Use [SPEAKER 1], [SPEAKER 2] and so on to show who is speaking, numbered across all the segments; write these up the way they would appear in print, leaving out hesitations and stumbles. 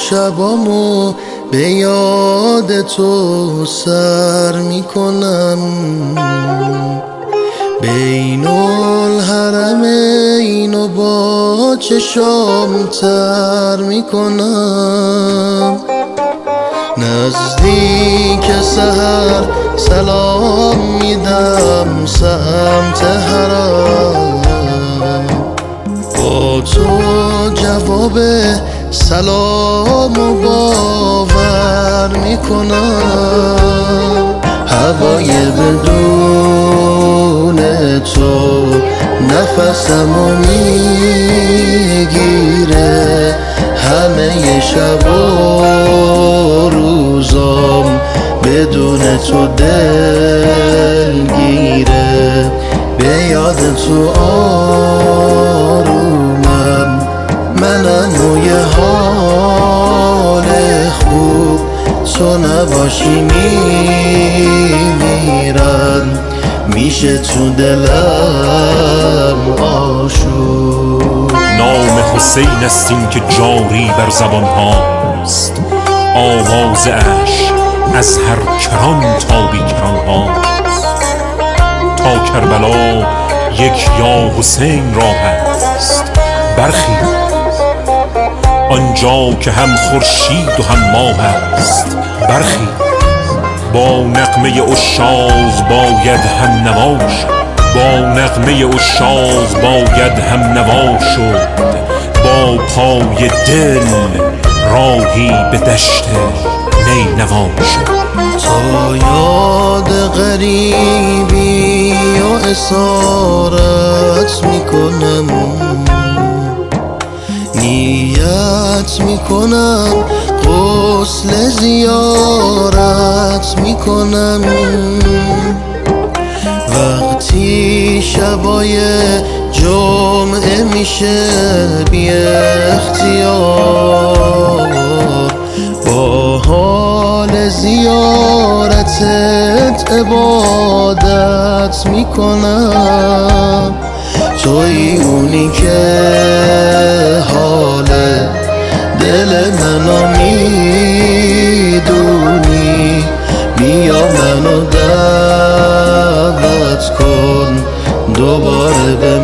[SPEAKER 1] شبامو به یاد تو سر میکنم، بین الحرمین با چشام تر میکنم. نزدیک سحر سلام میدم سمت حرم، با تو جواب سلام و باور میکنم. هوای بدون تو نفسمو میگیره، همه شب و روزام بدون تو دلگیره. به یاد تو آرومم منم و یه حال خوب، تو نباشی میمیرم، میشه تو دلم آشوب.
[SPEAKER 2] نام حسین است این که جاری بر زبان هاست، آواز عشق از هر کران تا بی کران هاست. تا کربلا یک یا حسین را هست، برخیز آنجا که هم خورشید و هم ماه است. برخیز با نغمه عشاق باید هم نوا شد، با نغمه عشاق باید هم نوا شد. با پای دل راهی به دشت نینوا شد.
[SPEAKER 1] تا یاد غریبی و اسارت میکنم، نیت میکنم غسل زیارت میکنم. وقتی شبای جمعه میشه بی اختیار، با حال زیارتت عبادت میکنم. توی اونی که حال دل منو میدونی، بیا منو دعوت کن دوباره به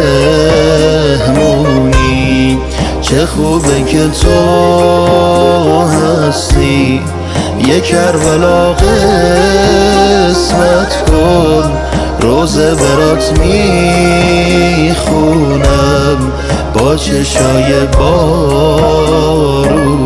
[SPEAKER 1] مهمونی. چه خوبه که تو هستی، یه کربلا قسمت کن. روزه برات میخونم با چشای بارون.